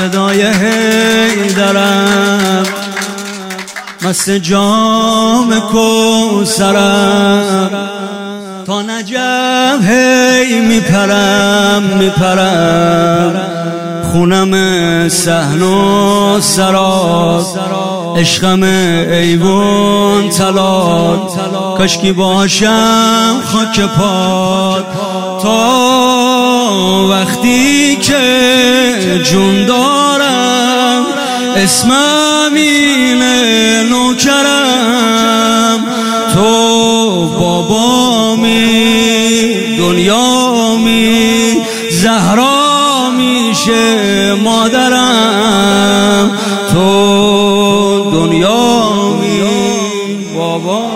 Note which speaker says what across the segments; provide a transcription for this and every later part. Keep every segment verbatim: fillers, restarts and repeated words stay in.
Speaker 1: فدای حیدرم، مست جام کوثرم، تا نجف هی میپرم میپرم، خونم صحن و سراب، عشقم ایوان تلال، کاشکی باشم خاک پات تا وقتی که جون دارم، اسمم اینه نوکرم، تو بابامی دنیامی، زهرا میشه مادرم، تو دنیامی بابا،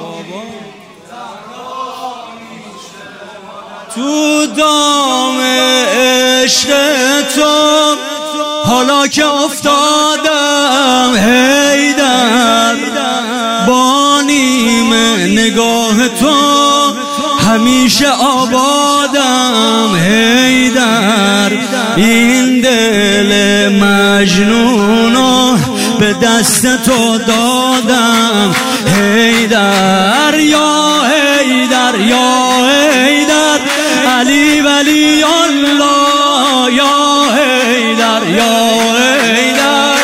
Speaker 1: تو دام عشق تو حالا که افتادم حیدر، با نیم نگاه تو همیشه آبادم حیدر، این دل مجنونو به دست تو دادم حیدر، یا حیدر یا حیدر، علی ولی الله، یا حیدر یا حیدر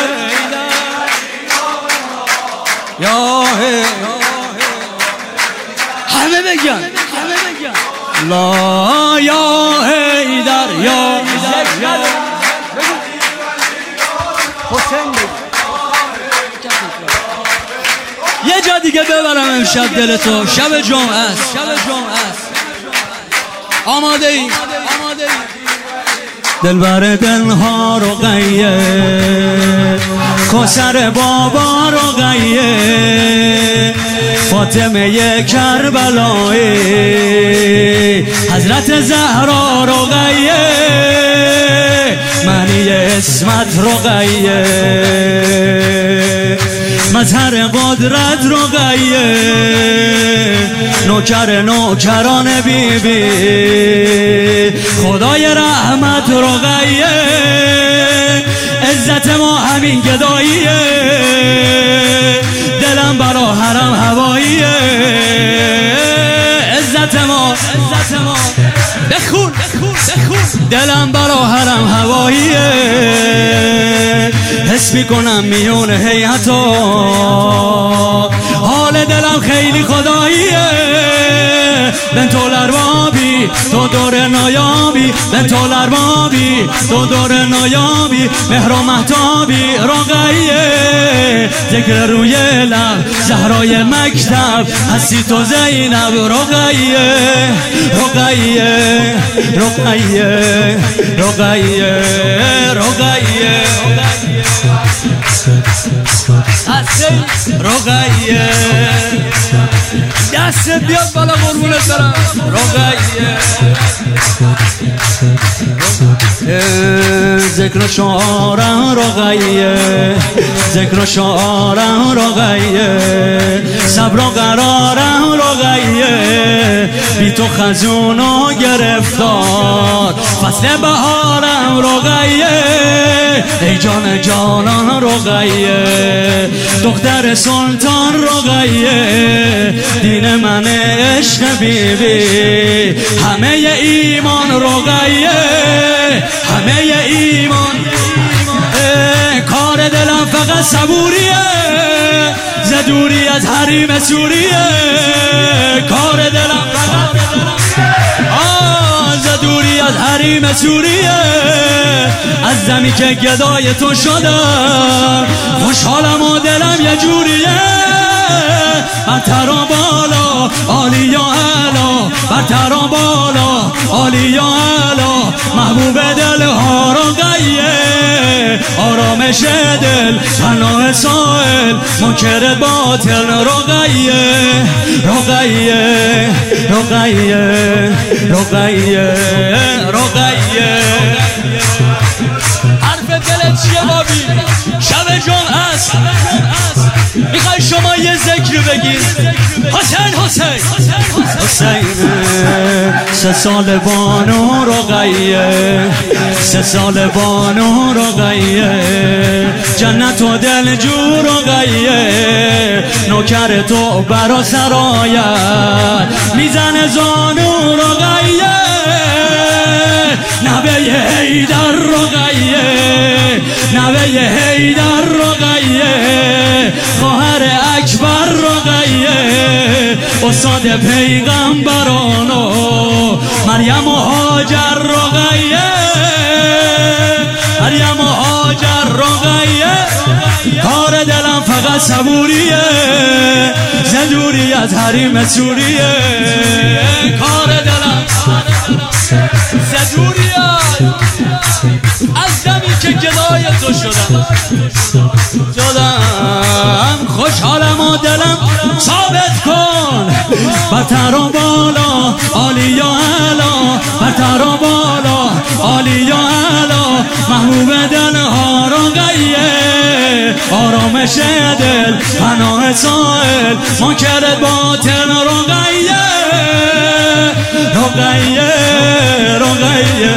Speaker 1: یا حیدر، همه بگن همه بگن لا، یا حیدر یا حیدر. یه جا دیگه ببرم امشب دل تو، شب جمعه است، شب جمعه است. آماده ای؟ آماده ای؟ دلبر دلها رو قیه، کوثر بابا رو قیه، فاطمه کربلایی، حضرت زهرا رو قیه، منی اسمت رو قیه، مظهر قدرت رو قیه، نوکر نوکران بی بی، خدای رحمت رو قیه، عزت ما همین گداییه، دلم برا حرم هواییه، عزت ما عزت ما بخون بخون، دلم برا حرم هواییه، حس میکنم میون هیئتا، حال دلم خیلی خداییه، بنت الاربابی تو دور نایابی، بنت الاربابی تو دور نایابی، مهر و مهتابی رقیه، ذکر روی لب زهرای مکتب، هستی تو زینب رقیه رقیه رقیه رقیه رقیه رقیه، دست بیاد بالا قربونت برم رقیه، ذکر شعارم رقیه، ذکر شعارم رقیه، صبر و قرارم رقیه، بی تو خزون و گرفتار، فصل بهارم رقیه، ای جان جانان رقیه، دختر سلطان رقیه، دین من عشق بی بی، همه ایمان رقیه، همه ایمان، کار دلم فقط صبوریه، زدوری از حریم سوریه، کار دلم فقط زدوری از حریم سوریه، از زمین که گدای تو شدم، خوشحالم و دلم یه جوریه، برتر و بالا عالی یا اعلا، برتر و بالا عالی یا اعلا، محبوب دل ها رقیه، آرامش دل پناه سائل، منکر باطل رقیه رقیه رقیه رقیه رقیه. حرف دلت چیه بابی؟ شب جمعه است، میخوای شما یه ذکر بگید، حسین حسین حسین سه سال بانو رقیه سه سال بانو رقیه جنت و دل جو رقیه نوکر تو برا سرایت میزنه زانو رقیه نوه حیدر رقیه نوه حیدر رقیه خواهر اکبر رقیه استاد پیغمبرانو مریم و هاجر رقیه مریم و هاجر رقیه کار دلم فقط صبوریه زدوری از حریم سوریه کار دلم زدوریه از دمی که گدای تو شدم شدم خوشحالم و دلم ثابت کن برتر و بالا عالی و اعلا برتر و بالا عالی و اعلا محبوب دلها رقیه آرامش دل پناه سائل منکر باطن رقیه رقیه رقیه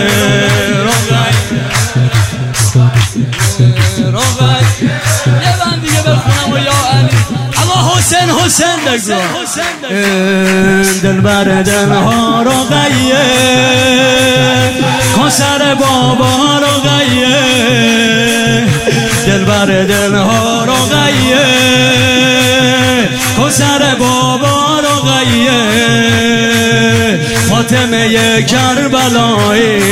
Speaker 1: یه بند دیگه بخونم و یا علی اما حسین حسین بگذار دل بر دلها رقیه کسر بابا رقیه دل بر دلها رقیه کسر بابا رقیه فاطمه کربلایی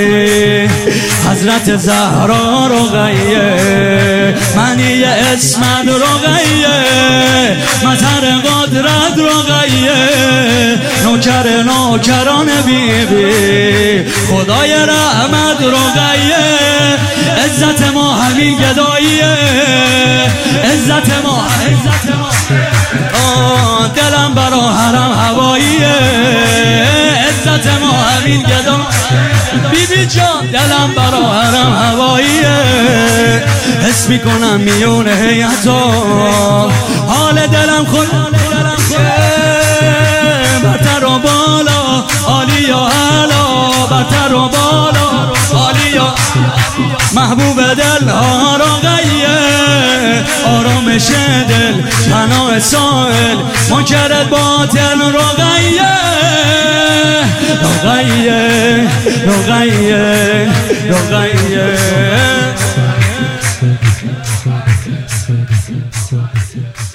Speaker 1: حضرت زهرا رقیه منی اسمت رقیه مطر قدرت رقیه نوکر نوکران بی بی خدای رحمت رقیه عزت ما همین گداییه عزت ما عزت ما دلم برا حرم هواییه عزت ما همین گدا بی بی جان دلم برا حرم هواییه حس میکنم میون هیئتا حال دلم خود برتر و بالا عالی و اعلا برتر و بالا عالی و محبوب دلها رقیه آرامش دل پناه سائل منکر باطن رقیه رقیه رقیه رقیه